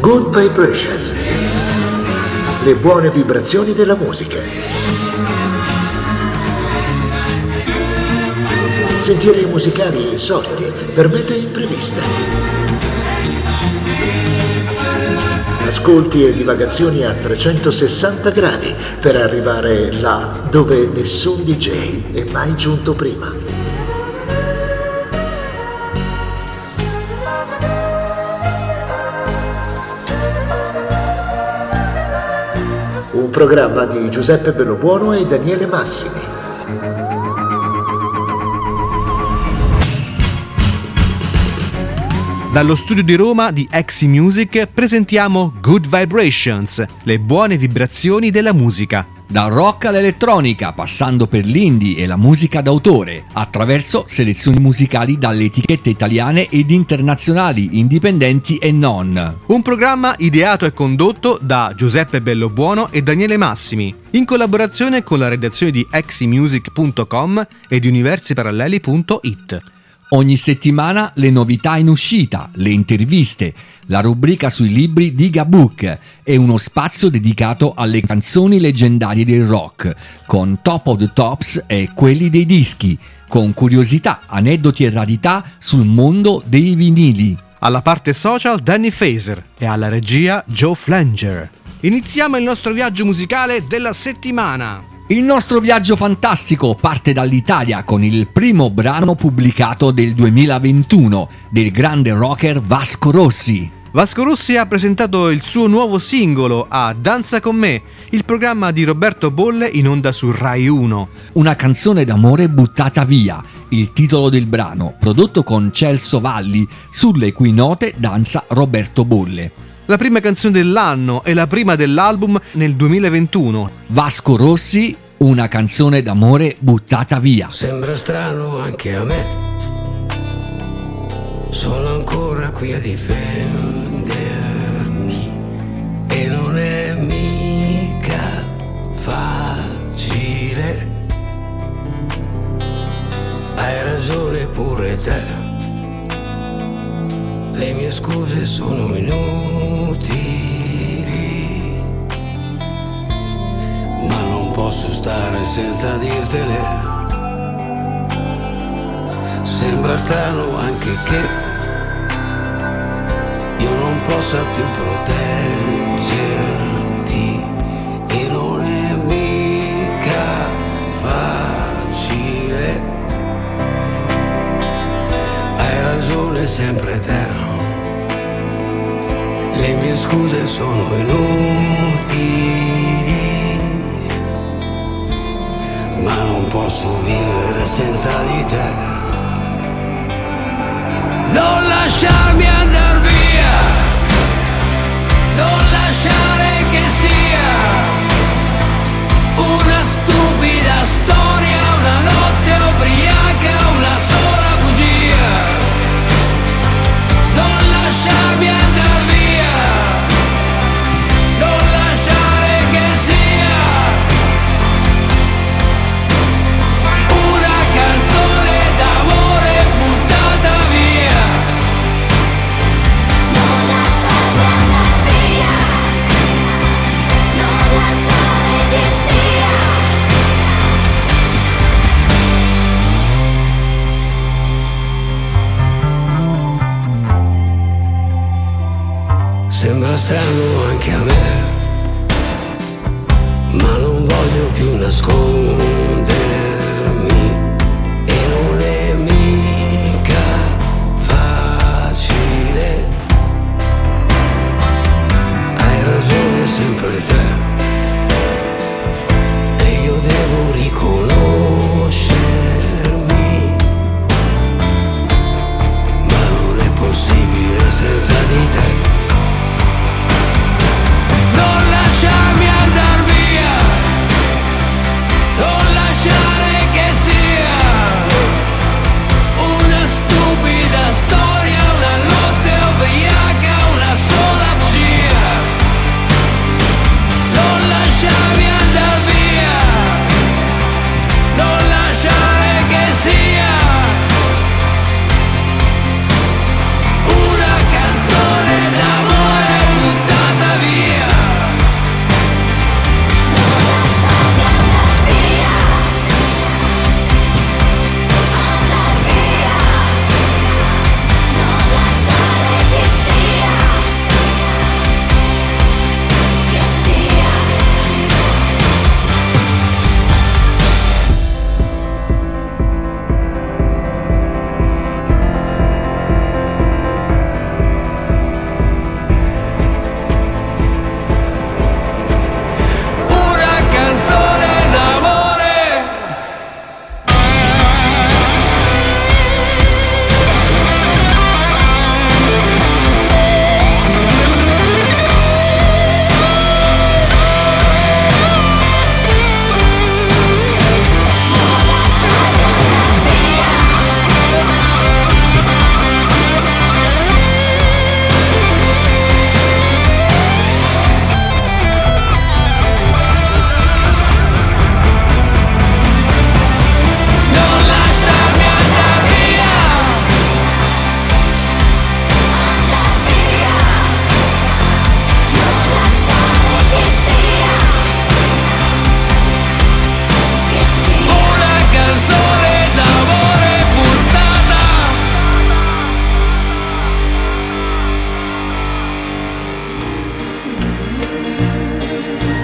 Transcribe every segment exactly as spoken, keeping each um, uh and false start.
Good Vibrations, le buone vibrazioni della musica. Sentieri musicali insoliti per mete impreviste. Ascolti e divagazioni a trecentosessanta gradi per arrivare là dove nessun D J è mai giunto prima. Un programma di Giuseppe Bellobuono e Daniele Massimi. Dallo studio di Roma di Exi Music presentiamo Good Vibrations, le buone vibrazioni della musica. Dal rock all'elettronica, passando per l'indie e la musica d'autore, attraverso selezioni musicali dalle etichette italiane ed internazionali, indipendenti e non. Un programma ideato e condotto da Giuseppe Bellobuono e Daniele Massimi, in collaborazione con la redazione di exi music punto com e di universi paralleli punto it. Ogni settimana le novità in uscita, le interviste, la rubrica sui libri di Gabook e uno spazio dedicato alle canzoni leggendarie del rock, con Top of the Tops e quelli dei dischi, con curiosità, aneddoti e rarità sul mondo dei vinili. Alla parte social Danny Faser e alla regia Joe Flanger. Iniziamo il nostro viaggio musicale della settimana. Il nostro viaggio fantastico parte dall'Italia con il primo brano pubblicato del duemilaventuno del grande rocker Vasco Rossi. Vasco Rossi ha presentato il suo nuovo singolo a Danza con me, il programma di Roberto Bolle in onda su Rai uno. Una canzone d'amore buttata via, il titolo del brano, prodotto con Celso Valli, sulle cui note danza Roberto Bolle. La prima canzone dell'anno e la prima dell'album nel duemilaventuno. Vasco Rossi, una canzone d'amore buttata via. Sembra strano anche a me, sono ancora qui a difendermi e non è mica facile. Hai ragione pure te, le mie scuse sono inutili, ma non posso stare senza dirtele. Sembra strano anche che io non possa più proteggerti e non è mica facile. Hai ragione sempre te, le mie scuse sono inutili, ma non posso vivere senza di te. Non lasciarmi andar via, non lasciare che sia una stupida storia, una notte ubriaca, una sola bugia. Non lasciarmi andar via, non lasciare che sia una canzone d'amore buttata via. Non lasciarmi andar via, non lasciare che sia. Sembra strano anche a me, ma non voglio più nascondermi e non è mica facile. Hai ragione sempre te e io devo riconoscermi, ma non è possibile senza di te. Non lasciarmi andar via,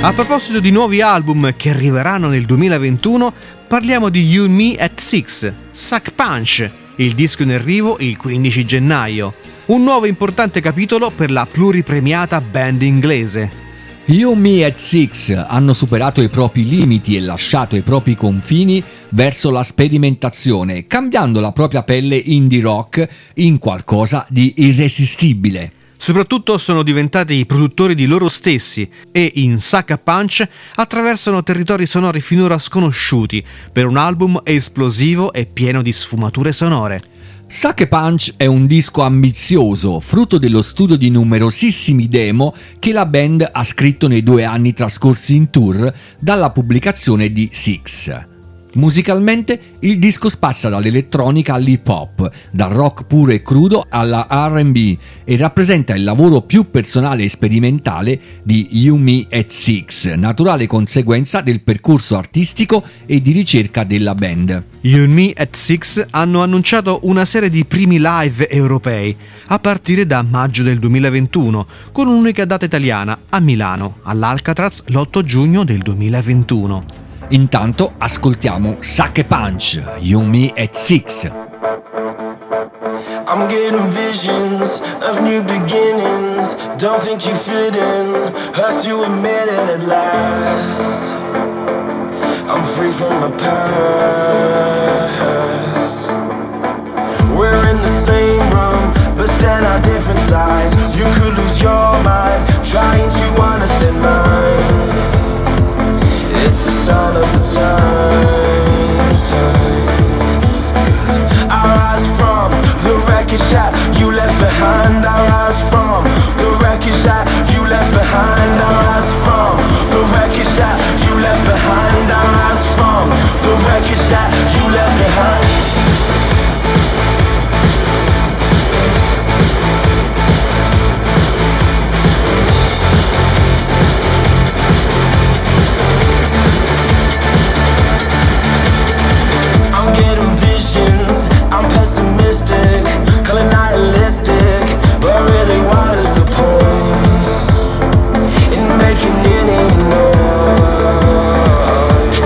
A proposito di nuovi album che arriveranno nel duemilaventuno, parliamo di You and Me at Six, Suck Punch, il disco in arrivo il quindici gennaio. Un nuovo importante capitolo per la pluripremiata band inglese. You and Me at Six hanno superato i propri limiti e lasciato i propri confini verso la sperimentazione, cambiando la propria pelle indie rock in qualcosa di irresistibile. Soprattutto sono diventati i produttori di loro stessi e in Suck a Punch attraversano territori sonori finora sconosciuti per un album esplosivo e pieno di sfumature sonore. Suck a Punch è un disco ambizioso, frutto dello studio di numerosissimi demo che la band ha scritto nei due anni trascorsi in tour dalla pubblicazione di Six. Musicalmente il disco spazia dall'elettronica all'hip hop, dal rock puro e crudo alla R and B e rappresenta il lavoro più personale e sperimentale di You Me at Six, naturale conseguenza del percorso artistico e di ricerca della band. You and Me at Six hanno annunciato una serie di primi live europei a partire da maggio del duemilaventuno, con un'unica data italiana a Milano, all'Alcatraz l'otto giugno del duemilaventuno. Intanto ascoltiamo Suck a Punch, You and Me at Six. I'm getting visions of new beginnings. Don't think you fit in, hurts to admit it at last. I'm free from my past. We're in the same room, but stand on different sides. You could lose your mind, trying to understand mine. It's the sign of the times, times. Cause I rise from the wreckage that you left behind. I rise from the wreckage that you left behind. I rise from the wreckage that you left behind. I rise from the wreckage that you left behind. I'm pessimistic, call it nihilistic, but really what is the point in making any noise?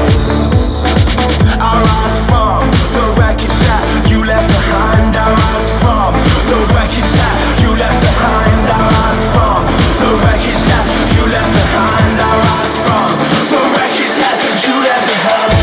I rise from the wreckage that you left behind. I rise from the wreckage that you left behind. I rise from the wreckage that you left behind. I rise from the wreckage that you left behind.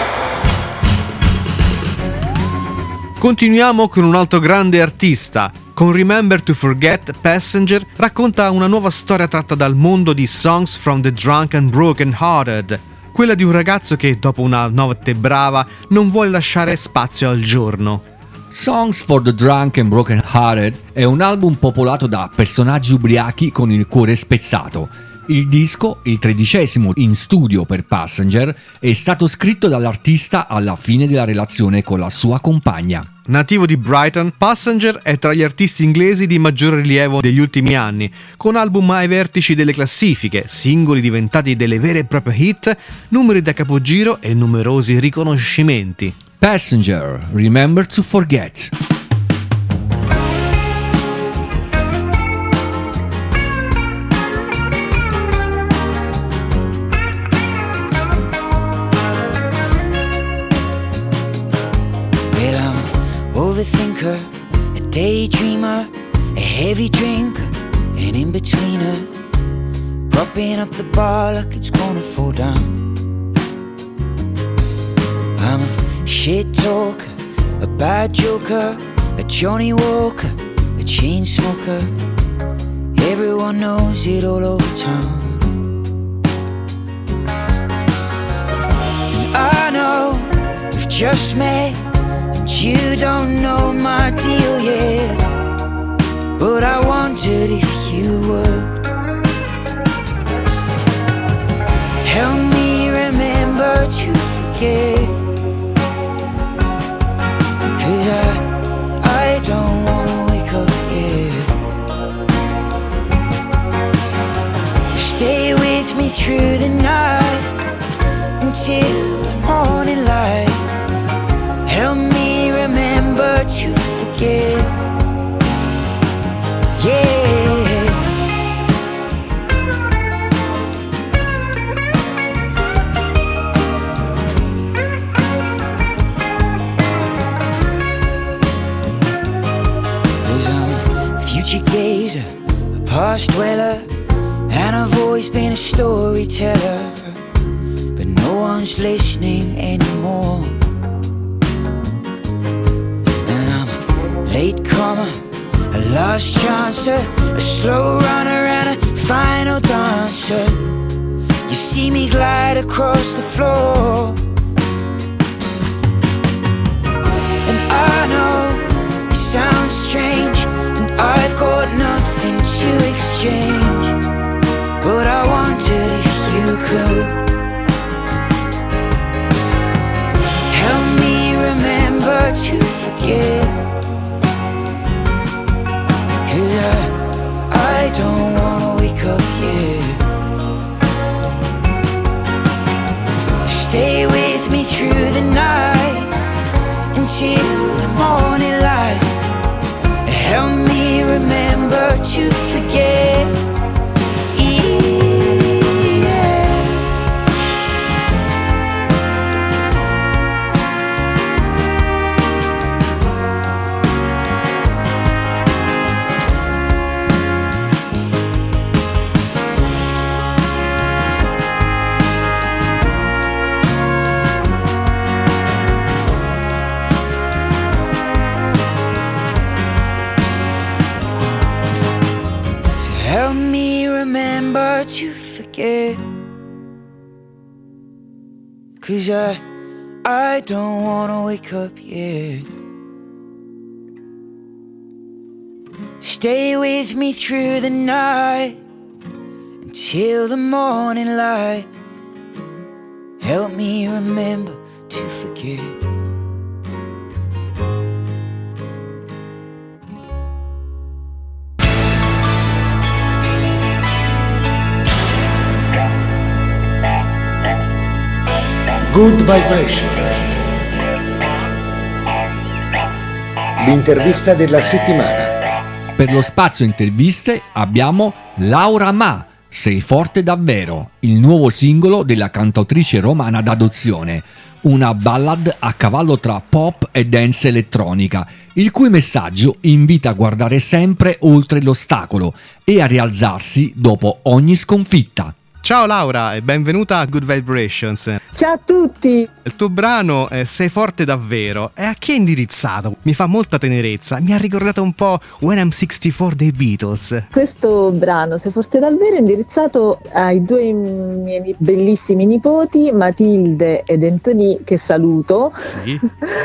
Continuiamo con un altro grande artista, Con Remember to Forget, Passenger racconta una nuova storia tratta dal mondo di Songs from the Drunk and Broken Hearted, quella di un ragazzo che dopo una notte brava non vuole lasciare spazio al giorno. Songs for the Drunk and Broken Hearted è un album popolato da personaggi ubriachi con il cuore spezzato. Il disco, il tredicesimo in studio per Passenger, è stato scritto dall'artista alla fine della relazione con la sua compagna. Nativo di Brighton, Passenger è tra gli artisti inglesi di maggior rilievo degli ultimi anni, con album ai vertici delle classifiche, singoli diventati delle vere e proprie hit, numeri da capogiro e numerosi riconoscimenti. Passenger, Remember to Forget. Overthinker, a daydreamer, a heavy drinker, an in-betweener, propping up the bar like it's gonna fall down. I'm a shit talker, a bad joker, a Johnny Walker, a chain smoker. Everyone knows it all over town. And I know we've just met, you don't know my deal yet, but I wondered if you would help me remember to forget. Cause I, I don't wanna wake up yet. Stay with me through the night until the morning light. Help me remember to forget. Yeah. Cause I'm a future gazer, a past dweller, and I've always been a storyteller, but no one's listening anymore. Latecomer, a last chancer, a slow runner and a final dancer. You see me glide across the floor, and I know it sounds strange, and I've got nothing to exchange, but I wondered if you could help me remember to forget. I don't wanna wake up yet. Stay with me through the night until the morning light. Help me remember to forget. To forget. Cause I, I don't wanna wake up yet. Stay with me through the night until the morning light. Help me remember to forget. Good Vibrations. L'intervista della settimana. Per lo spazio interviste abbiamo Laura Ma, Sei forte davvero, il nuovo singolo della cantautrice romana d'adozione, una ballad a cavallo tra pop e dance elettronica, il cui messaggio invita a guardare sempre oltre l'ostacolo e a rialzarsi dopo ogni sconfitta. Ciao Laura e benvenuta a Good Vibrations. Ciao a tutti! Il tuo brano è Sei forte davvero. E a chi è indirizzato? Mi fa molta tenerezza, mi ha ricordato un po' When I'm sessantaquattro dei Beatles. Questo brano, Sei forte davvero, è indirizzato ai due miei bellissimi nipoti, Matilde ed Anthony, che saluto. Sì.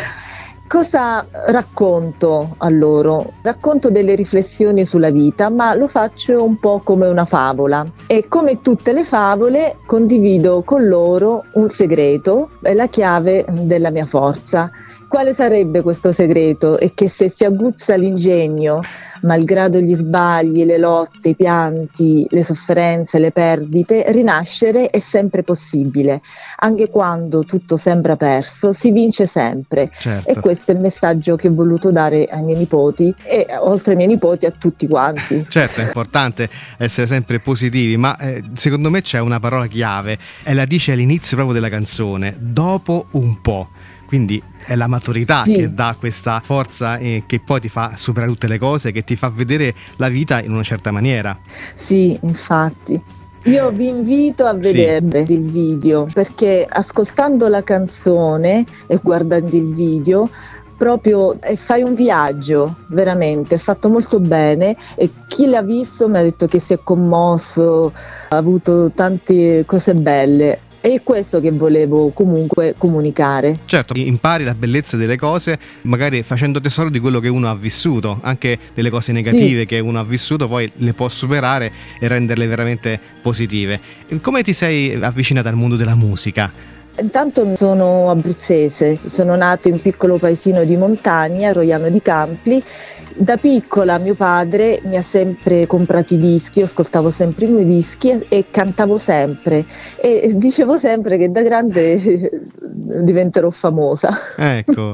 Cosa racconto a loro? Racconto delle riflessioni sulla vita, ma lo faccio un po' come una favola. E come tutte le favole condivido con loro un segreto, è la chiave della mia forza. Quale sarebbe questo segreto? È che se si aguzza l'ingegno, malgrado gli sbagli, le lotte, i pianti, le sofferenze, le perdite, rinascere è sempre possibile. Anche quando tutto sembra perso, si vince sempre. Certo. E questo è il messaggio che ho voluto dare ai miei nipoti e oltre ai miei nipoti a tutti quanti. Certo, è importante essere sempre positivi, ma eh, secondo me c'è una parola chiave e la dice all'inizio proprio della canzone, dopo un po'. Quindi è la maturità Sì. che dà questa forza e che poi ti fa superare tutte le cose, che ti fa vedere la vita in una certa maniera. Sì, infatti. Io vi invito a vedere il video, perché ascoltando la canzone e guardando il video proprio eh, fai un viaggio, veramente, è fatto molto bene e chi l'ha visto mi ha detto che si è commosso, ha avuto tante cose belle. E è questo che volevo comunque comunicare. Certo, impari la bellezza delle cose, magari facendo tesoro di quello che uno ha vissuto, anche delle cose negative Sì. che uno ha vissuto, poi le può superare e renderle veramente positive. Come ti sei avvicinata al mondo della musica? Intanto sono abruzzese, sono nata in un piccolo paesino di montagna, Roiano di Campli. Da piccola mio padre mi ha sempre comprato i dischi, io ascoltavo sempre i miei dischi e, e cantavo sempre e dicevo sempre che da grande diventerò famosa. Ecco.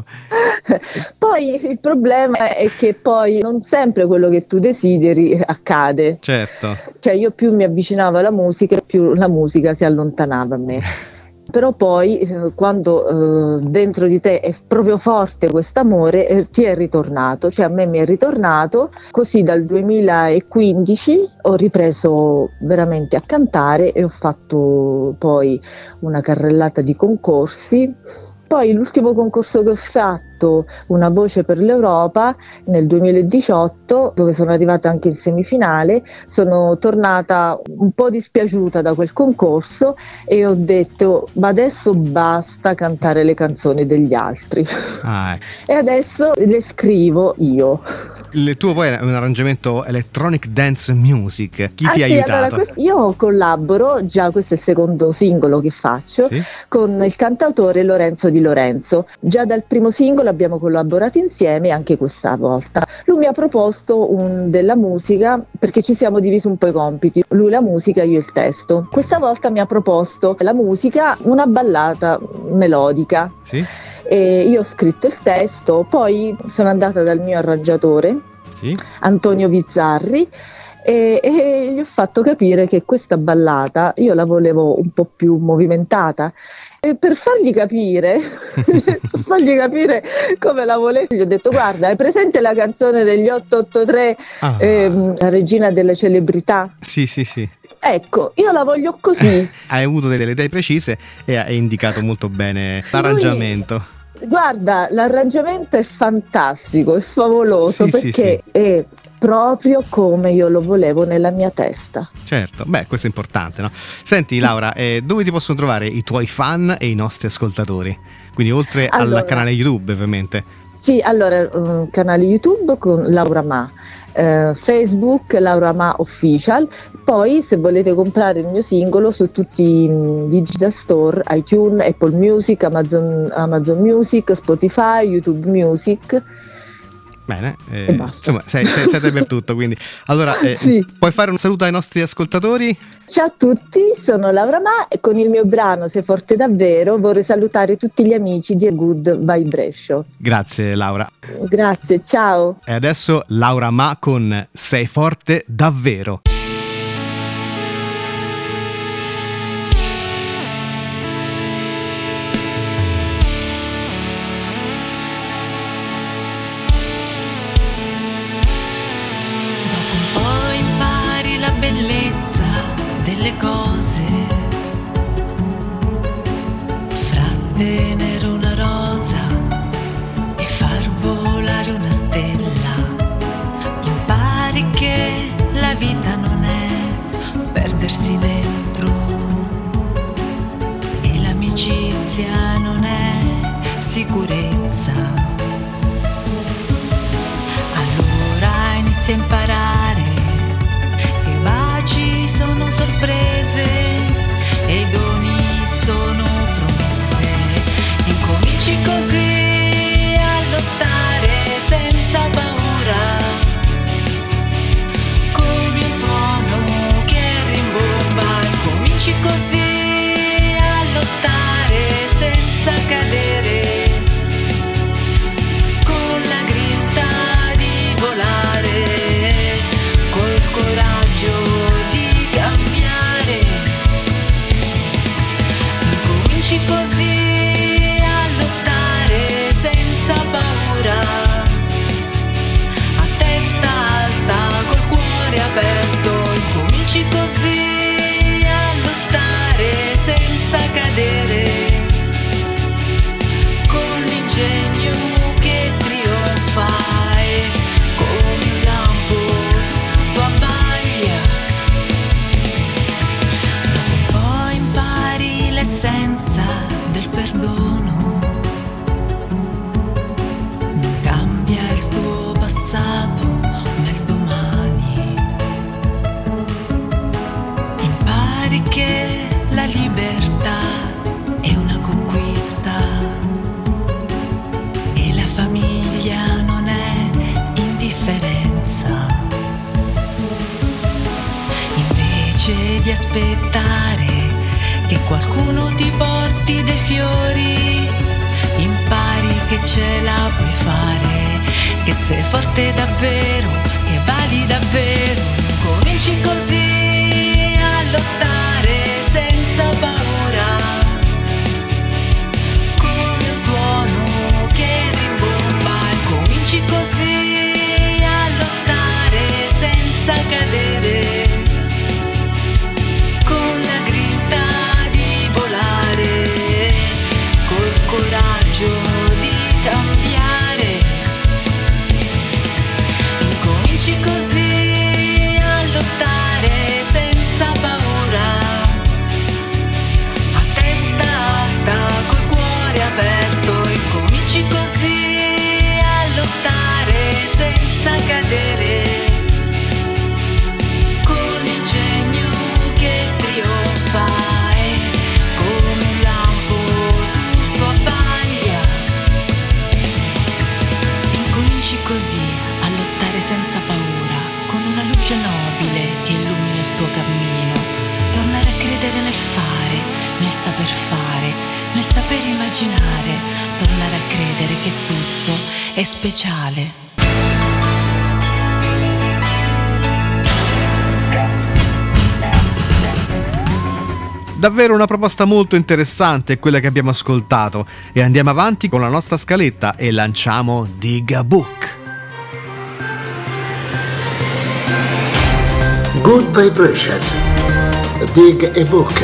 Poi il problema è che poi non sempre quello che tu desideri accade. Certo. Cioè io più mi avvicinavo alla musica, più la musica si allontanava a me. Però poi eh, quando eh, dentro di te è proprio forte quest'amore eh, ti è ritornato, cioè a me mi è ritornato, così dal duemilaquindici ho ripreso veramente a cantare e ho fatto poi una carrellata di concorsi. Poi l'ultimo concorso che ho fatto, Una voce per l'Europa, nel duemiladiciotto, dove sono arrivata anche in semifinale, sono tornata un po' dispiaciuta da quel concorso e ho detto ma adesso basta cantare le canzoni degli altri. Ah, ecco. E adesso le scrivo io. Il tuo poi è un arrangiamento electronic dance music. Chi Ah, ti ha sì, aiutato? allora, questo- io collaboro, già questo è il secondo singolo che faccio, Sì. con il cantautore Lorenzo Di Lorenzo. Già dal primo singolo abbiamo collaborato insieme anche questa volta. Lui mi ha proposto un- della musica perché ci siamo divisi un po' i compiti. Lui la musica, io il testo. Questa volta mi ha proposto la musica, una ballata melodica. Sì? E io ho scritto il testo, poi sono andata dal mio arrangiatore, Sì? Antonio Bizzarri, e, e gli ho fatto capire che questa ballata io la volevo un po' più movimentata. E per fargli capire, per fargli capire come la volevo, gli ho detto guarda, hai presente la canzone degli otto otto tre, Ah. ehm, La regina delle celebrità? Sì, sì, sì. Ecco, io la voglio così. Hai avuto delle idee precise e hai indicato molto bene l'arrangiamento. Guarda, l'arrangiamento è fantastico, è favoloso, Sì, sì, perché è proprio come io lo volevo nella mia testa. Certo, beh, questo è importante, no? Senti Laura, eh, dove ti possono trovare i tuoi fan e i nostri ascoltatori? Quindi oltre Allora, al canale YouTube, ovviamente. Sì, allora, um, canale YouTube con Laura Ma, eh, Facebook Laura Ma Official, poi se volete comprare il mio singolo su tutti i mm, digital store, iTunes, Apple Music, Amazon, Amazon Music, Spotify, YouTube Music. Bene, eh, E basta. insomma, sei, sei, sei dappertutto, quindi. Allora, eh, Sì. puoi fare un saluto ai nostri ascoltatori? Ciao a tutti, sono Laura Ma e con il mio brano Sei forte davvero vorrei salutare tutti gli amici di Good Vibration. Grazie Laura. Grazie, ciao! E adesso Laura Ma con Sei forte davvero. Poi impari la bellezza delle cose famiglia non è indifferenza. Invece di aspettare che qualcuno ti porti dei fiori, impari che ce la puoi fare, che sei forte davvero, che vali davvero. Cominci così a lottare senza paura, come un tuono che rimbomba. Cominci così a lottare senza cadere, con la grinta di volare, col coraggio di cambiare. Incominci così a lottare senza paura, a testa alta, col cuore aperto. Incominci così a lottare senza cadere, con l'ingegno che trionfa e come un lampo tutto abbaglia. Incominci così a lottare senza paura, con una luce nobile che illumina il tuo cammino. Tornare a credere nel fare, nel saper fare, nel saper immaginare. Tornare a credere che tutto è speciale. Davvero una proposta molto interessante quella che abbiamo ascoltato, e andiamo avanti con la nostra scaletta e lanciamo Dig a Book. Good Vibrations. Dig a Book.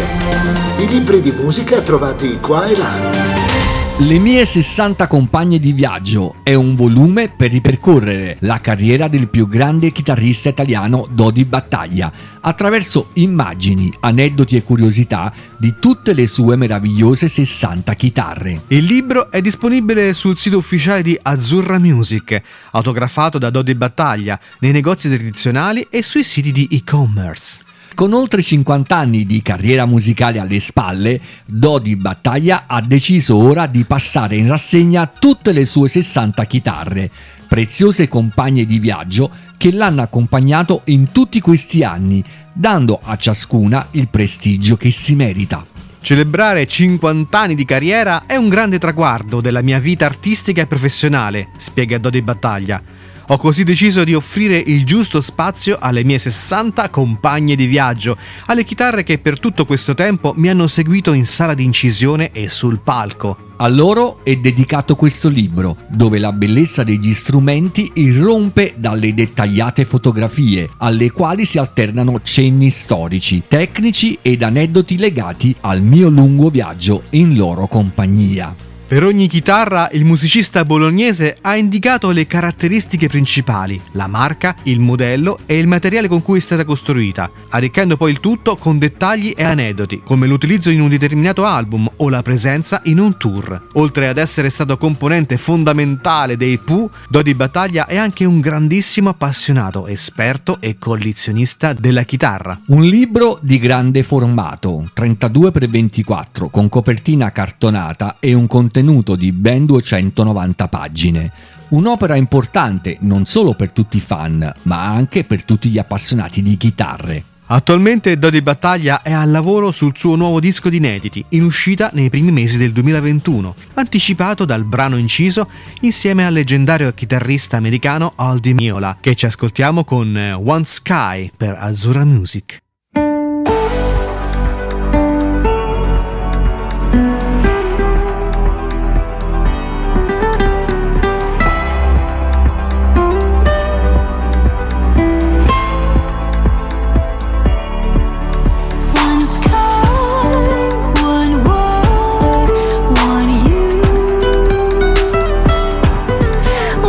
I libri di musica trovati qua e là. Le mie sessanta compagne di viaggio è un volume per ripercorrere la carriera del più grande chitarrista italiano Dodi Battaglia, attraverso immagini, aneddoti e curiosità di tutte le sue meravigliose sessanta chitarre. Il libro è disponibile sul sito ufficiale di Azzurra Music, autografato da Dodi Battaglia, nei negozi tradizionali e sui siti di e-commerce. Con oltre cinquanta anni di carriera musicale alle spalle, Dodi Battaglia ha deciso ora di passare in rassegna tutte le sue sessanta chitarre, preziose compagne di viaggio che l'hanno accompagnato in tutti questi anni, dando a ciascuna il prestigio che si merita. Celebrare cinquanta anni di carriera è un grande traguardo della mia vita artistica e professionale, spiega Dodi Battaglia. Ho così deciso di offrire il giusto spazio alle mie sessanta compagne di viaggio, alle chitarre che per tutto questo tempo mi hanno seguito in sala di incisione e sul palco. A loro è dedicato questo libro, dove la bellezza degli strumenti irrompe dalle dettagliate fotografie, alle quali si alternano cenni storici, tecnici ed aneddoti legati al mio lungo viaggio in loro compagnia. Per ogni chitarra il musicista bolognese ha indicato le caratteristiche principali, la marca, il modello e il materiale con cui è stata costruita, arricchendo poi il tutto con dettagli e aneddoti, come l'utilizzo in un determinato album o la presenza in un tour. Oltre ad essere stato componente fondamentale dei Pooh, Dodi Battaglia è anche un grandissimo appassionato, esperto e collezionista della chitarra. Un libro di grande formato, trentadue per ventiquattro, con copertina cartonata e un contenuto di ben duecentonovanta pagine. Un'opera importante non solo per tutti i fan, ma anche per tutti gli appassionati di chitarre. Attualmente Dodi Battaglia è al lavoro sul suo nuovo disco di inediti, in uscita nei primi mesi del duemilaventuno, anticipato dal brano inciso insieme al leggendario chitarrista americano Al Di Meola, che ci ascoltiamo con One Sky per Azzurra Music.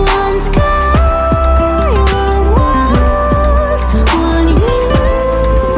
One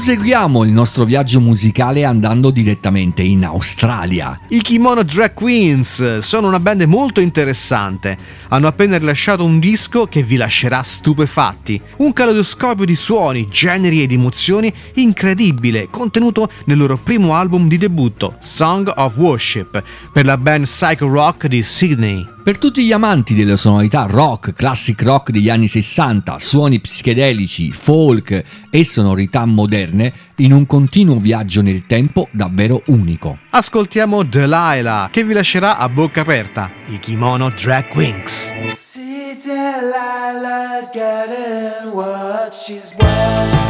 Proseguiamo il nostro viaggio musicale andando direttamente in Australia. I Kimono Drag Queens sono una band molto interessante. Hanno appena rilasciato un disco che vi lascerà stupefatti. Un caleidoscopio di suoni, generi ed emozioni incredibile, contenuto nel loro primo album di debutto, Song of Worship, per la band psycho rock di Sydney. Per tutti gli amanti delle sonorità rock, classic rock degli anni sessanta, suoni psichedelici, folk e sonorità moderne, in un continuo viaggio nel tempo davvero unico. Ascoltiamo Delilah, che vi lascerà a bocca aperta, i Kimono Drag Queens. See Delilah getting what she's worth.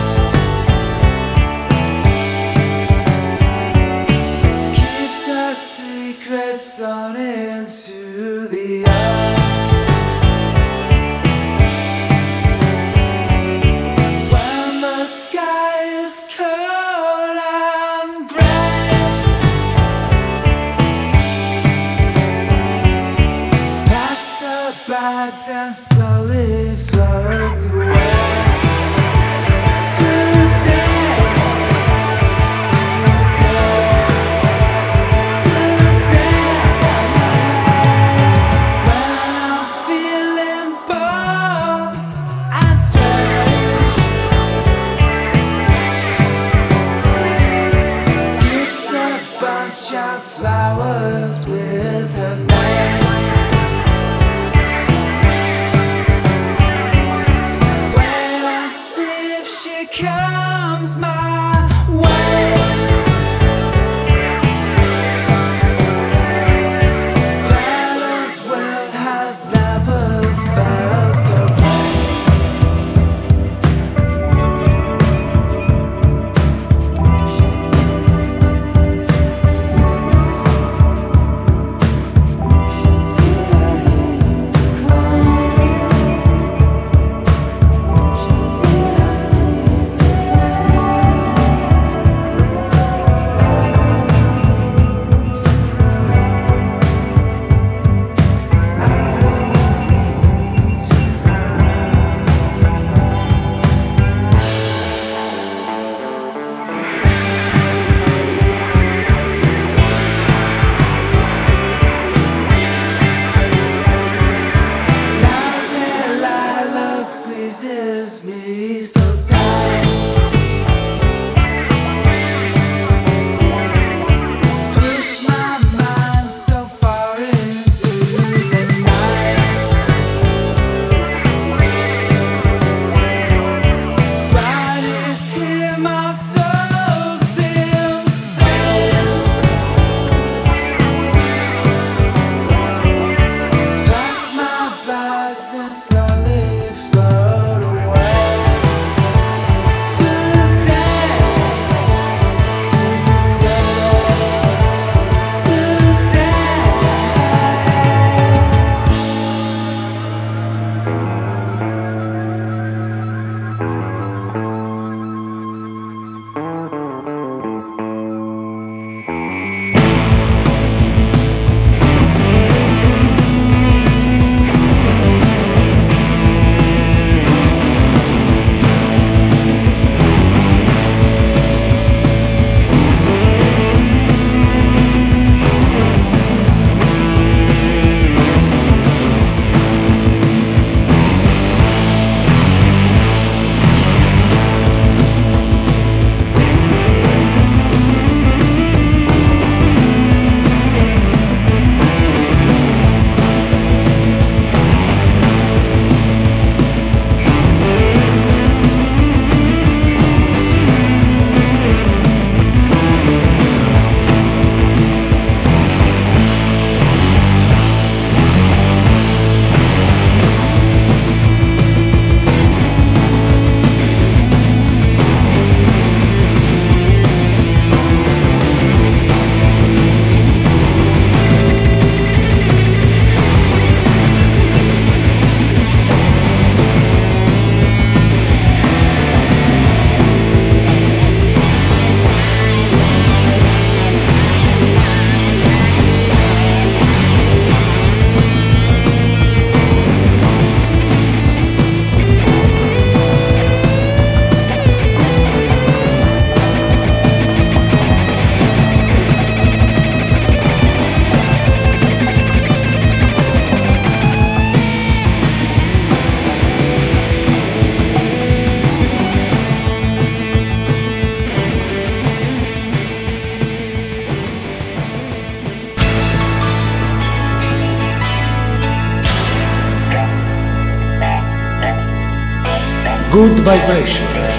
Keeps her secrets on into the earth. When the sky is cold and grey, packs her bags and slowly floats away. Flowers with her name. When Good Vibrations.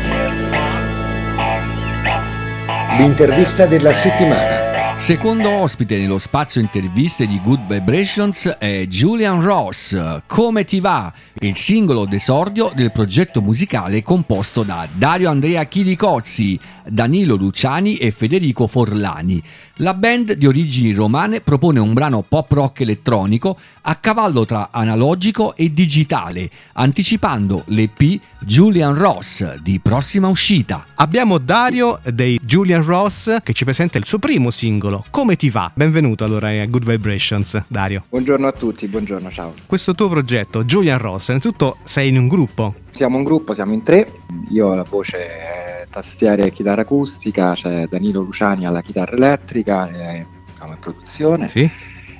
L'intervista della settimana. Secondo ospite nello spazio interviste di Good Vibrations è Julian Ross. Come ti va? Il singolo d'esordio del progetto musicale composto da Dario Andrea Chiricozzi, Danilo Luciani e Federico Forlani. La band di origini romane propone un brano pop rock elettronico a cavallo tra analogico e digitale, anticipando l'E P Julian Ross di prossima uscita. Abbiamo Dario dei Julian Ross che ci presenta il suo primo singolo, Come ti va? Benvenuto allora a Good Vibrations, Dario. Buongiorno a tutti, buongiorno, ciao. Questo tuo progetto, Julian Ross, innanzitutto sei in un gruppo? Siamo un gruppo, siamo in tre, io ho la voce eh, tastiere e chitarra acustica, c'è Danilo Luciani alla chitarra elettrica e come produzione, sì.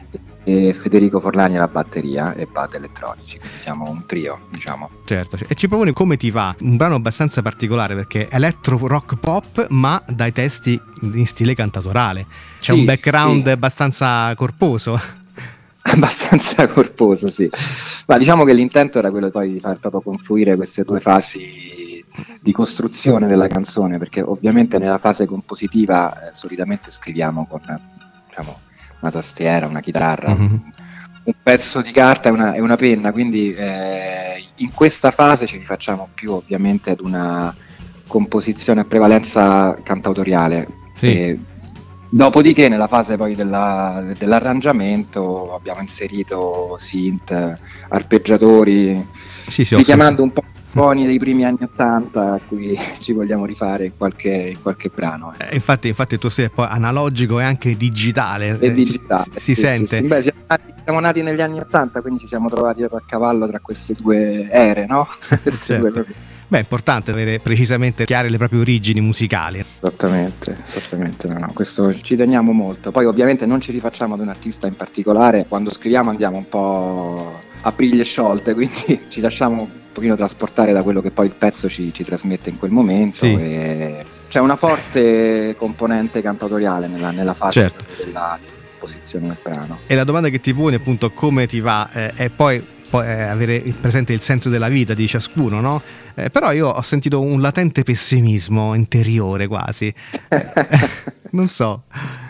E Federico Forlani alla batteria e pad elettronici, quindi siamo un trio, diciamo. Certo, e ci propone Come ti va? Un brano abbastanza particolare perché è electro rock pop ma dai testi in stile cantatorale, c'è sì, un background sì. abbastanza corposo. Abbastanza corposo, sì. Ma diciamo che l'intento era quello poi di far proprio confluire queste due fasi di costruzione della canzone, perché ovviamente nella fase compositiva eh, solitamente scriviamo con diciamo una tastiera, una chitarra, Mm-hmm. un pezzo di carta e una, e una penna, quindi eh, in questa fase ci rifacciamo più ovviamente ad una composizione a prevalenza cantautoriale. Sì. E, dopodiché nella fase poi della, dell'arrangiamento abbiamo inserito synth, arpeggiatori, Sì, sì, richiamando un po' i suoni dei primi anni ottanta a cui ci vogliamo rifare in qualche, in qualche brano. Eh, infatti, infatti il tuo stile è poi analogico e anche digitale. E eh, digitale, si, si sì, sente. sì, sì. Beh, siamo nati, siamo nati negli anni ottanta, quindi ci siamo trovati a cavallo tra queste due ere, no? Queste Certo. due proprio. Beh, è importante avere precisamente chiare le proprie origini musicali. Esattamente, esattamente, no, no, questo ci teniamo molto. Poi ovviamente non ci rifacciamo ad un artista in particolare, quando scriviamo andiamo un po' a briglie sciolte, quindi ci lasciamo un pochino trasportare da quello che poi il pezzo ci, ci trasmette in quel momento. Sì. E c'è una forte componente cantautoriale nella, nella fase Certo. della posizione del brano. E la domanda che ti pone appunto come ti va eh, è poi, poi eh, avere presente il senso della vita di ciascuno, no? Eh, però io ho sentito un latente pessimismo interiore quasi. Eh, non so.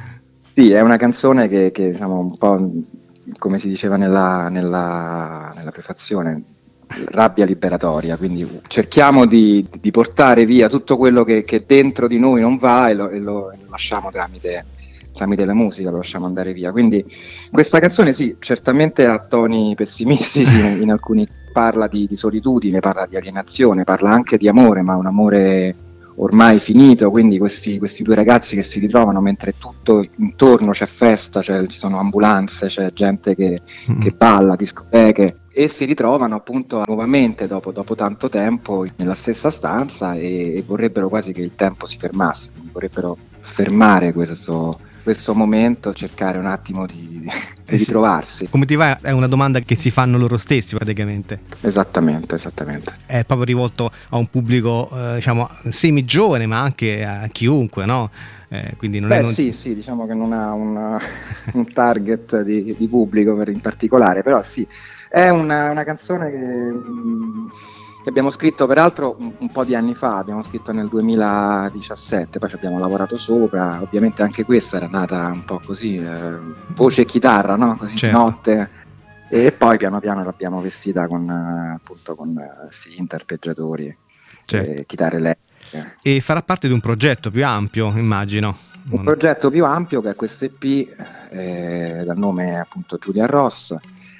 Sì, è una canzone che, che diciamo un po' come si diceva nella, nella, nella prefazione, rabbia liberatoria, quindi cerchiamo di, di portare via tutto quello che, che dentro di noi non va e lo, e lo, e lo lasciamo tramite, tramite la musica, lo lasciamo andare via. Quindi questa canzone sì, certamente ha toni pessimistici, in, in alcuni parla di, di solitudine, parla di alienazione, parla anche di amore, ma un amore ormai finito, quindi questi, questi due ragazzi che si ritrovano mentre tutto intorno c'è festa, c'è, ci sono ambulanze, c'è gente che, mm. che balla, discoteche, e si ritrovano appunto nuovamente dopo, dopo tanto tempo nella stessa stanza e, e vorrebbero quasi che il tempo si fermasse, quindi vorrebbero fermare questo, questo momento, cercare un attimo di, di eh sì. ritrovarsi. Come ti va? È una domanda che si fanno loro stessi praticamente. Esattamente, esattamente. È proprio rivolto a un pubblico eh, diciamo semi giovane, ma anche a chiunque, no? Eh, quindi non Beh è non... sì, sì, diciamo che non ha una, un target di, di pubblico per in particolare, però sì, è una, una canzone che, mh, che abbiamo scritto peraltro un, un po' di anni fa, abbiamo scritto nel duemiladiciassette, poi ci abbiamo lavorato sopra, ovviamente anche questa era nata un po' così, eh, voce e chitarra, no? Così certo. notte, e poi piano piano l'abbiamo vestita con appunto con synth, arpeggiatori, certo. e chitarre elettriche. E farà parte di un progetto più ampio, immagino. Un progetto più ampio che è questo E P eh, dal nome appunto Julian Ross,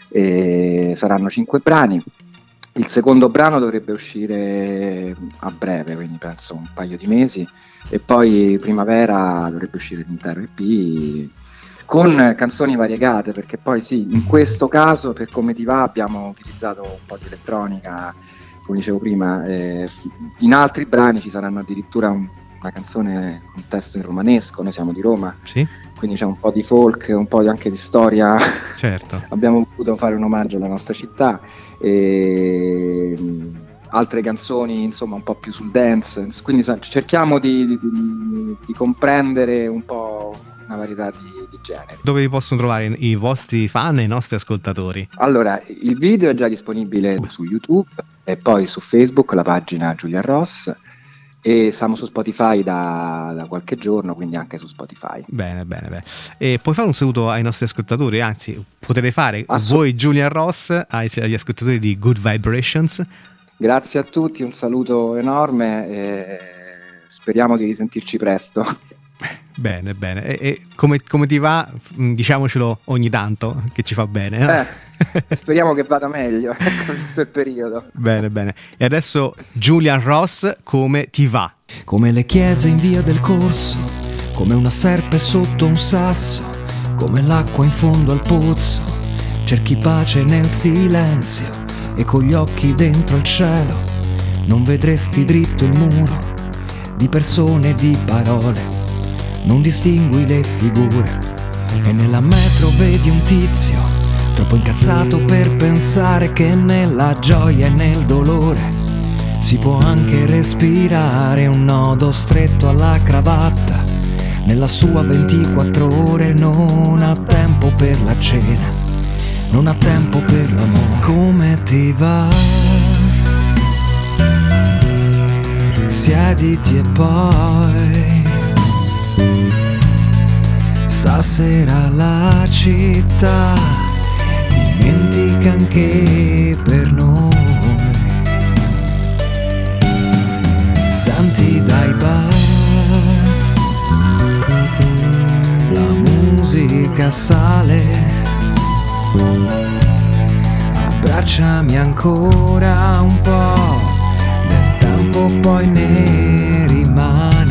e saranno cinque brani. Il secondo brano dovrebbe uscire a breve, quindi penso un paio di mesi, e poi primavera dovrebbe uscire l'intero E P con canzoni variegate, perché poi sì, in questo caso per Come ti va abbiamo utilizzato un po' di elettronica, come dicevo prima, eh, in altri brani ci saranno addirittura un, una canzone con testo in romanesco, noi siamo di Roma, sì. Quindi c'è un po' di folk, un po' anche di storia, certo. Abbiamo voluto fare un omaggio alla nostra città, e mh, altre canzoni insomma un po' più sul dance, quindi sa, cerchiamo di, di, di, di comprendere un po' una varietà di, di generi. Dove vi possono trovare i vostri fan e i nostri ascoltatori? Allora, il video è già disponibile su YouTube, e poi su Facebook la pagina Julian Ross, e siamo su Spotify da, da qualche giorno, quindi anche su Spotify. Bene, bene, bene. E puoi fare un saluto ai nostri ascoltatori, anzi potete fare voi Julian Ross ai, agli ascoltatori di Good Vibrations. Grazie a tutti, un saluto enorme e speriamo di risentirci presto. Bene, bene. E, e come, come ti va? Diciamocelo ogni tanto, che ci fa bene. No? Eh, speriamo che vada meglio, ecco, questo è il periodo. Bene, bene. E adesso Julian Ross, come ti va? Come le chiese in via del corso, come una serpe sotto un sasso, come l'acqua in fondo al pozzo, cerchi pace nel silenzio e con gli occhi dentro il cielo non vedresti dritto il muro di persone e di parole, non distingui le figure e nella metro vedi un tizio troppo incazzato per pensare che nella gioia e nel dolore si può anche respirare. Un nodo stretto alla cravatta nella sua ventiquattro ore, non ha tempo per la cena, non ha tempo per l'amore. Come ti va? Siediti e poi stasera la città dimentica anche per noi. Senti dai bar la musica sale, abbracciami ancora un po', del tempo poi ne rimane.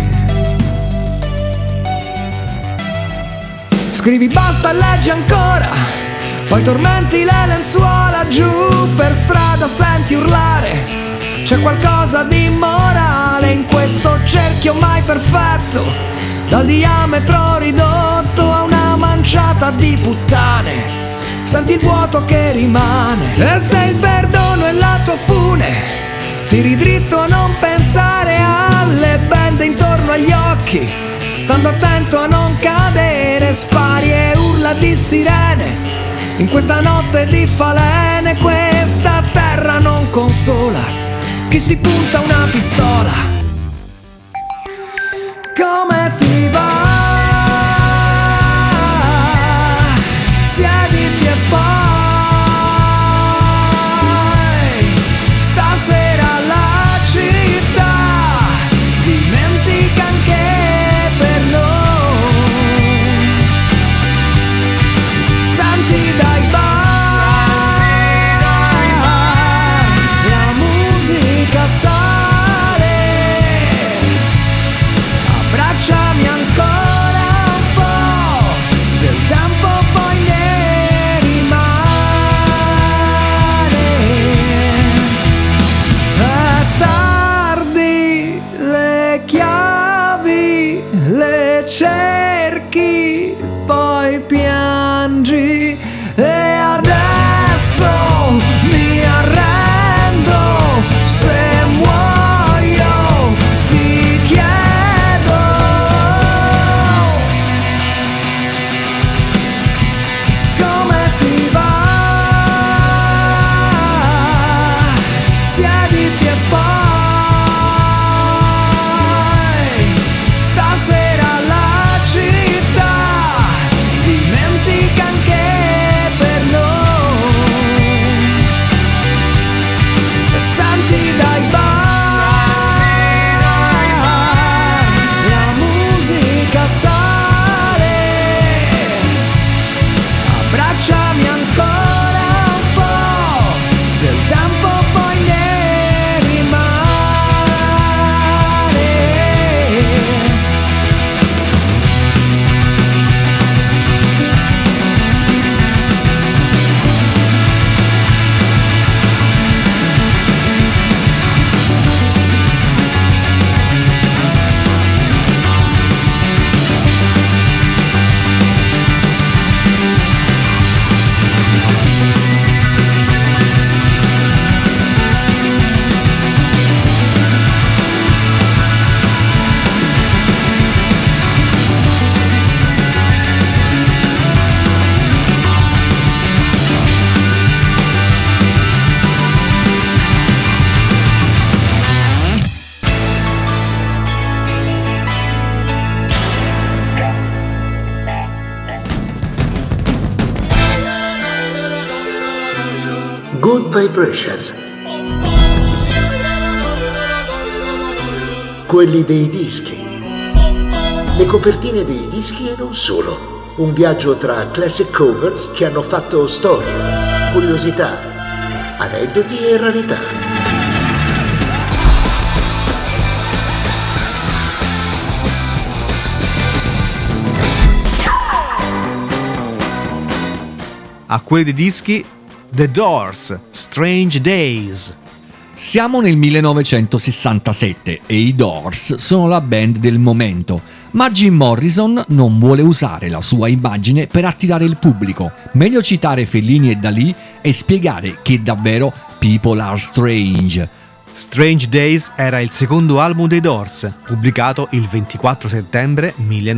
Scrivi basta e leggi ancora, poi tormenti le lenzuola, giù per strada senti urlare. C'è qualcosa di immorale in questo cerchio mai perfetto, dal diametro ridotto a una manciata di puttane. Senti il vuoto che rimane, e se il perdono è la tua fune, tiri dritto a non pensare alle bende intorno agli occhi, stando attento a non cadere. Spari e urla di sirene in questa notte di falene, questa terra non consola chi si punta una pistola. Come ti va? Siediti e poi stasera la città dimentica anche per noi. Senti dai bar la musica sale, abbracciami Good Vibrations. Quelli dei dischi. Le copertine dei dischi e non solo. Un viaggio tra classic covers che hanno fatto storia, curiosità, aneddoti e rarità. A quelli dei dischi, The Doors, Strange Days. Siamo nel millenovecentosessantasette e i Doors sono la band del momento, ma Jim Morrison non vuole usare la sua immagine per attirare il pubblico. Meglio citare Fellini e Dalì e spiegare che davvero People Are Strange. Strange Days era il secondo album dei Doors, pubblicato il ventiquattro settembre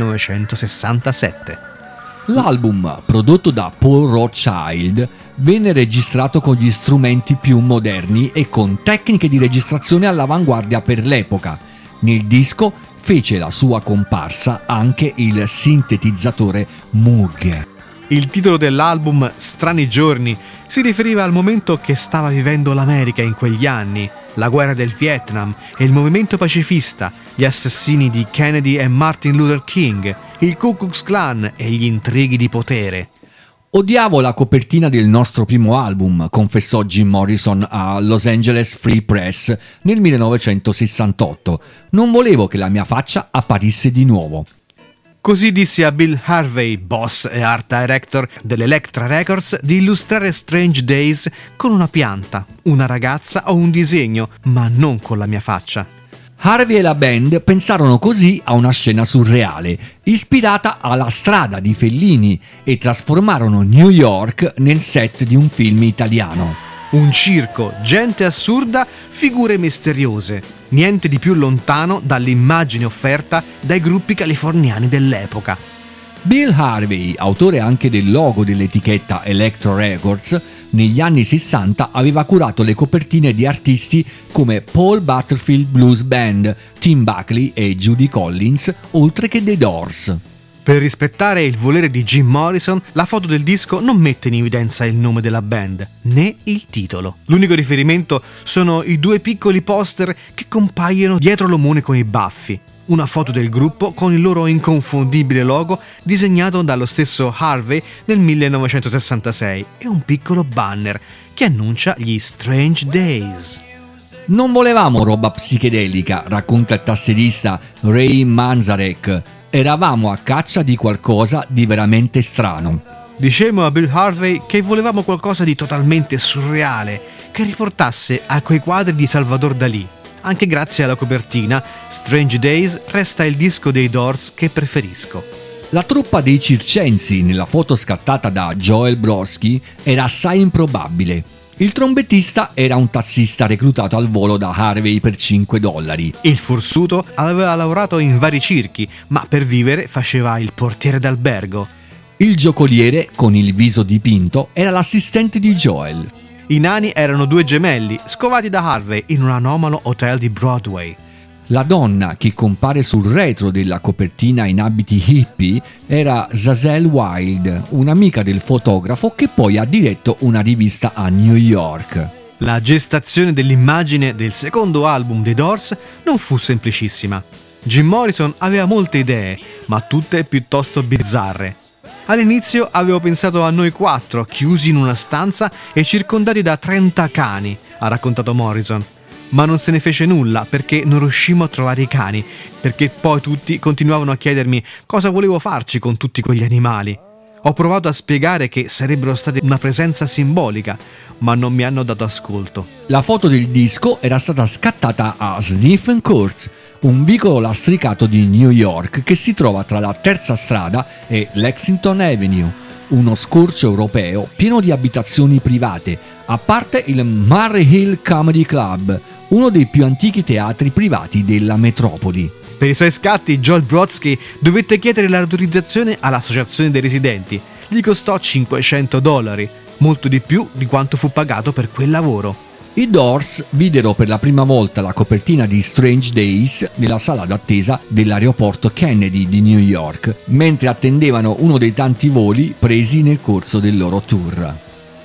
millenovecentosessantasette. L'album, prodotto da Paul Rothchild, venne registrato con gli strumenti più moderni e con tecniche di registrazione all'avanguardia per l'epoca. Nel disco fece la sua comparsa anche il sintetizzatore Moog. Il titolo dell'album, Strani giorni, si riferiva al momento che stava vivendo l'America in quegli anni, la guerra del Vietnam e il movimento pacifista, gli assassini di Kennedy e Martin Luther King, il Ku Klux Klan e gli intrighi di potere. Odiavo la copertina del nostro primo album, confessò Jim Morrison a Los Angeles Free Press nel millenovecentosessantotto. Non volevo che la mia faccia apparisse di nuovo. Così dissi a Bill Harvey, boss e art director dell'Electra Records, di illustrare Strange Days con una pianta, una ragazza o un disegno, ma non con la mia faccia. Harvey e la band pensarono così a una scena surreale, ispirata alla Strada di Fellini, e trasformarono New York nel set di un film italiano. Un circo, gente assurda, figure misteriose. Niente di più lontano dall'immagine offerta dai gruppi californiani dell'epoca. Bill Harvey, autore anche del logo dell'etichetta Electro Records, negli anni sessanta aveva curato le copertine di artisti come Paul Butterfield Blues Band, Tim Buckley e Judy Collins, oltre che The Doors. Per rispettare il volere di Jim Morrison, la foto del disco non mette in evidenza il nome della band, né il titolo. L'unico riferimento sono i due piccoli poster che compaiono dietro l'omone con i baffi. Una foto del gruppo con il loro inconfondibile logo disegnato dallo stesso Harvey nel millenovecentosessantasei e un piccolo banner che annuncia gli Strange Days. Non volevamo roba psichedelica, racconta il tastierista Ray Manzarek. Eravamo a caccia di qualcosa di veramente strano. Dicemmo a Bill Harvey che volevamo qualcosa di totalmente surreale, che riportasse a quei quadri di Salvador Dalì. Anche grazie alla copertina, Strange Days resta il disco dei Doors che preferisco. La truppa dei circensi nella foto scattata da Joel Brodsky era assai improbabile. Il trombettista era un tassista reclutato al volo da Harvey per cinque dollari. Il forzuto aveva lavorato in vari circhi, ma per vivere faceva il portiere d'albergo. Il giocoliere, con il viso dipinto, era l'assistente di Joel. I nani erano due gemelli, scovati da Harvey in un anomalo hotel di Broadway. La donna che compare sul retro della copertina in abiti hippie era Zazelle Wild, un'amica del fotografo che poi ha diretto una rivista a New York. La gestazione dell'immagine del secondo album dei Doors non fu semplicissima. Jim Morrison aveva molte idee, ma tutte piuttosto bizzarre. All'inizio avevo pensato a noi quattro, chiusi in una stanza e circondati da trenta cani, ha raccontato Morrison. Ma non se ne fece nulla perché non riuscimmo a trovare i cani, perché poi tutti continuavano a chiedermi cosa volevo farci con tutti quegli animali. Ho provato a spiegare che sarebbero state una presenza simbolica, ma non mi hanno dato ascolto. La foto del disco era stata scattata a Sniffen Court, un vicolo lastricato di New York che si trova tra la Terza Strada e Lexington Avenue, uno scorcio europeo pieno di abitazioni private, a parte il Murray Hill Comedy Club, uno dei più antichi teatri privati della metropoli. Per i suoi scatti Joel Brodsky dovette chiedere l'autorizzazione all'associazione dei residenti. Gli costò cinquecento dollari, molto di più di quanto fu pagato per quel lavoro. I Doors videro per la prima volta la copertina di Strange Days nella sala d'attesa dell'aeroporto Kennedy di New York, mentre attendevano uno dei tanti voli presi nel corso del loro tour.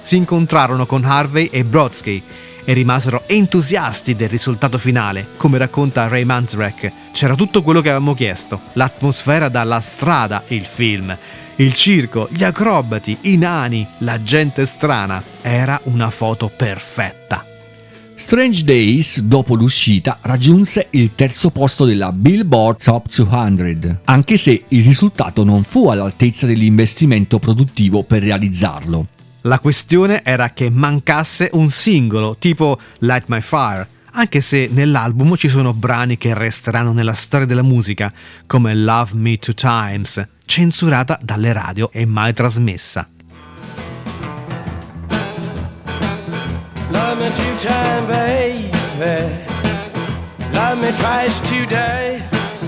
si incontrarono con Harvey e Brodsky e rimasero entusiasti del risultato finale. Come racconta Ray Manzarek, c'era tutto quello che avevamo chiesto: l'atmosfera dalla strada, il film, il circo, gli acrobati, i nani, la gente strana. Era una foto perfetta. Strange Days, dopo l'uscita, raggiunse il terzo posto della Billboard Top duecento, anche se il risultato non fu all'altezza dell'investimento produttivo per realizzarlo. La questione era che mancasse un singolo, tipo Light My Fire, anche se nell'album ci sono brani che resteranno nella storia della musica, come Love Me Two Times, censurata dalle radio e mai trasmessa. Love me two time, baby. Love me twice today.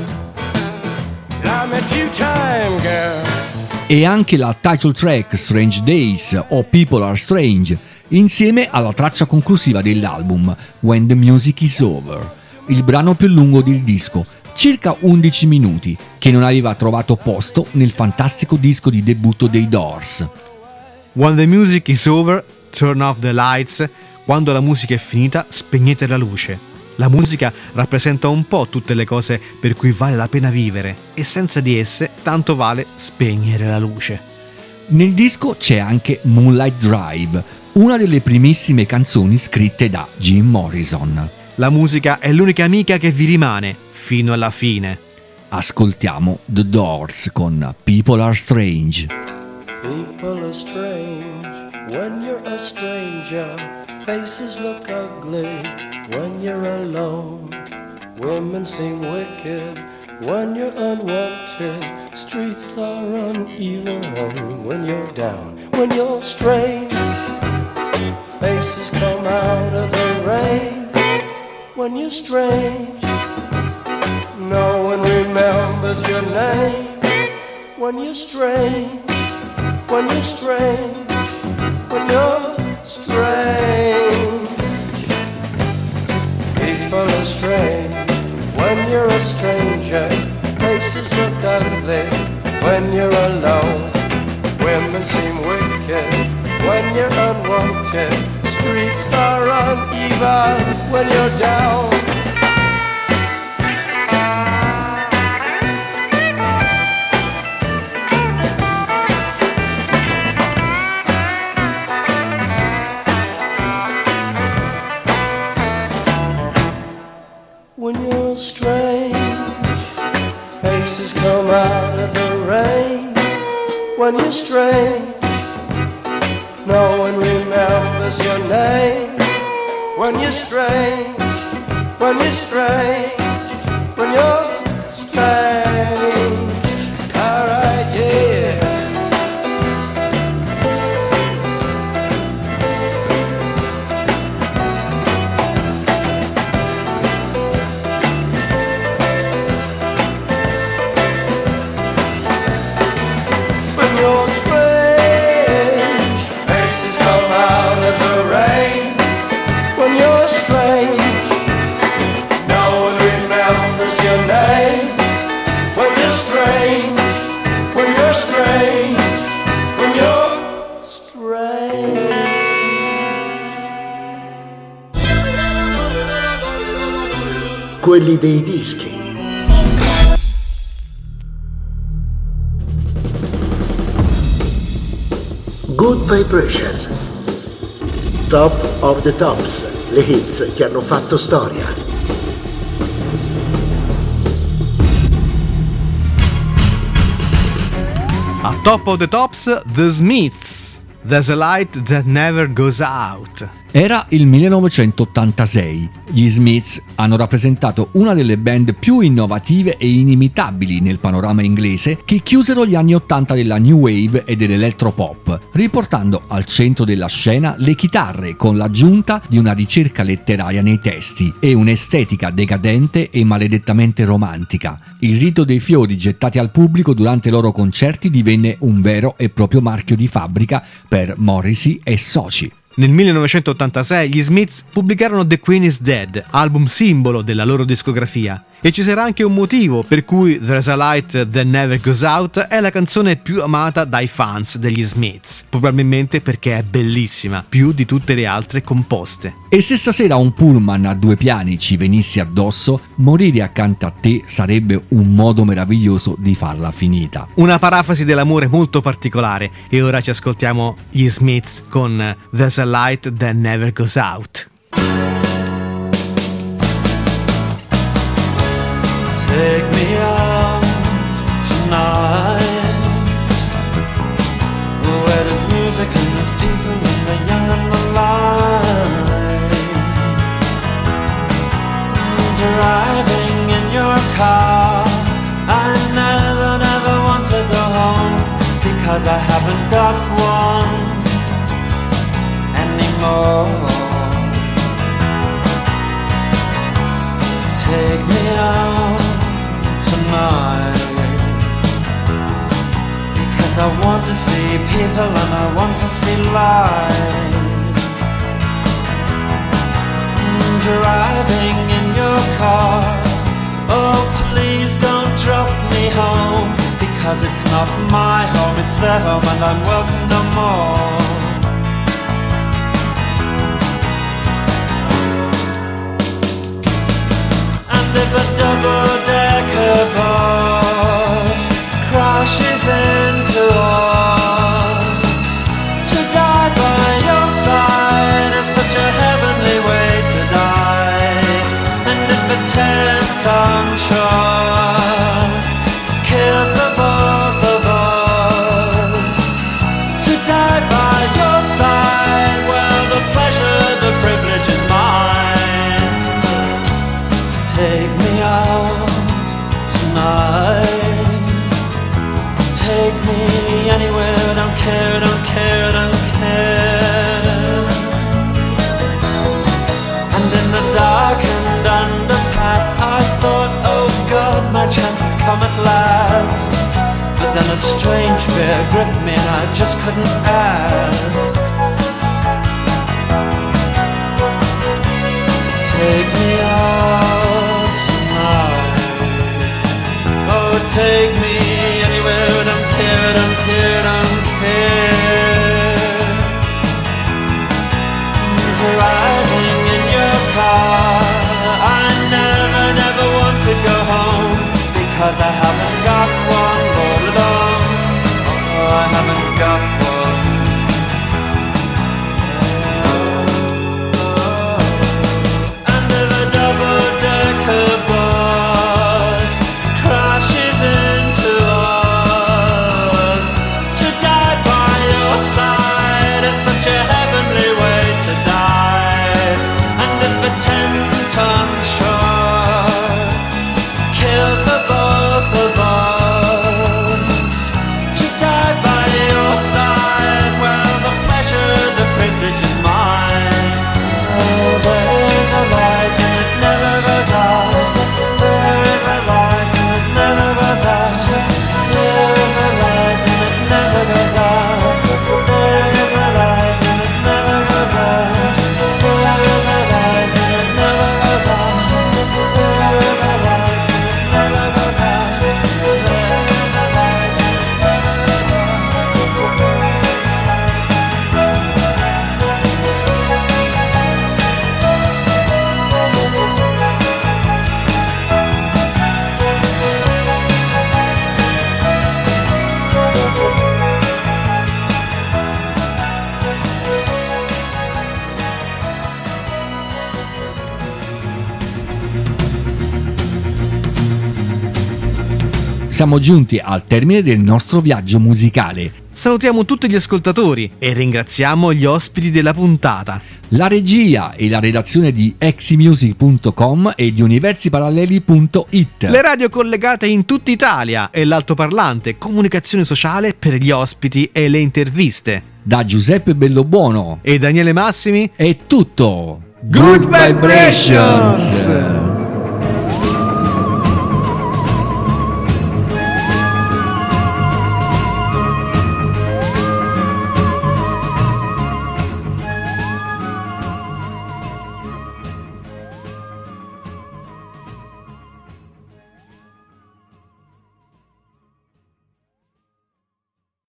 Love me two time, girl. E anche la title track Strange Days o People Are Strange, insieme alla traccia conclusiva dell'album When the Music Is Over, il brano più lungo del disco, circa undici minuti, che non aveva trovato posto nel fantastico disco di debutto dei Doors. When the music is over, turn off the lights. Quando la musica è finita, spegnete la luce. La musica rappresenta un po' tutte le cose per cui vale la pena vivere, e senza di esse tanto vale spegnere la luce. Nel disco c'è anche Moonlight Drive, una delle primissime canzoni scritte da Jim Morrison. La musica è l'unica amica che vi rimane fino alla fine. Ascoltiamo The Doors con People Are Strange. People are strange when you're a stranger. Faces look ugly when you're alone. Women seem wicked when you're unwanted. Streets are uneven when you're down. When you're strange, faces come out of the rain. When you're strange, no one remembers your name. When you're strange, when you're strange, when you're strange. People are strange when you're a stranger. Faces look ugly when you're alone. Women seem wicked when you're unwanted. Streets are uneven when you're down. When you're strange, faces come out of the rain. When you're strange, no one remembers your name. When you're strange, when you're strange, when you're strange. Alright, yeah. Quelli dei dischi. Good Vibrations. Top of the Tops, le hits che hanno fatto storia. A Top of the Tops, The Smiths. There's a Light That Never Goes Out. Era il millenovecentottantasei. Gli Smiths hanno rappresentato una delle band più innovative e inimitabili nel panorama inglese, che chiusero gli anni ottanta della new wave e dell'elettropop, riportando al centro della scena le chitarre con l'aggiunta di una ricerca letteraria nei testi e un'estetica decadente e maledettamente romantica. Il rito dei fiori gettati al pubblico durante i loro concerti divenne un vero e proprio marchio di fabbrica per Morrissey e soci. Nel millenovecentottantasei gli Smiths pubblicarono The Queen is Dead, album simbolo della loro discografia. E ci sarà anche un motivo per cui There's a Light That Never Goes Out è la canzone più amata dai fans degli Smiths, probabilmente perché è bellissima, più di tutte le altre composte. E se stasera un pullman a due piani ci venisse addosso, morire accanto a te sarebbe un modo meraviglioso di farla finita. Una parafrasi dell'amore molto particolare, e ora ci ascoltiamo gli Smiths con There's a Light That Never Goes Out. Take me out tonight, where there's music and there's people and the young and the light. Driving in your car, I never, never want to go home, because I haven't got one anymore. Take me out tonight, because I want to see people and I want to see life. Driving in your car, oh please don't drop me home, because it's not my home, it's their home and I'm welcome no more. And if a double-decker bus crashes into us, to die by your side is such a heavenly way to die. And if a ten-ton truck kills the both of us, to die by your side, well, the pleasure, the privilege is mine. Take me out tonight, take me anywhere, don't care, don't care, don't care. And in the darkened underpass, I thought, oh God, my chance has come at last. But then a strange fear gripped me and I just couldn't ask. Take me out tonight, oh take me anywhere, don't care, don't care, don't care. Driving in your car, I never, never want to go home, because I haven't got one all along. Oh, I haven't got one. And if a double-decker bus crashes into us, to die by your side is such a heavenly way to die. And if a ten-ton truck kills the both of us, to die by your side, well, the pleasure, the privilege is mine. Oh, there is a light and it never goes out. There is a light and it never goes out. There is a light and it never goes out. There is a light and it never goes out. There is a light and it never goes out. There is a light and it never goes out. There is a light and it never goes out. Siamo giunti al termine del nostro viaggio musicale. Salutiamo tutti gli ascoltatori e ringraziamo gli ospiti della puntata. La regia e la redazione di eximusic punto com e di universiparalleli punto it. Le radio collegate in tutta Italia e l'altoparlante, comunicazione sociale per gli ospiti e le interviste. Da Giuseppe Bellobuono e Daniele Massimi è tutto. Good Vibrations!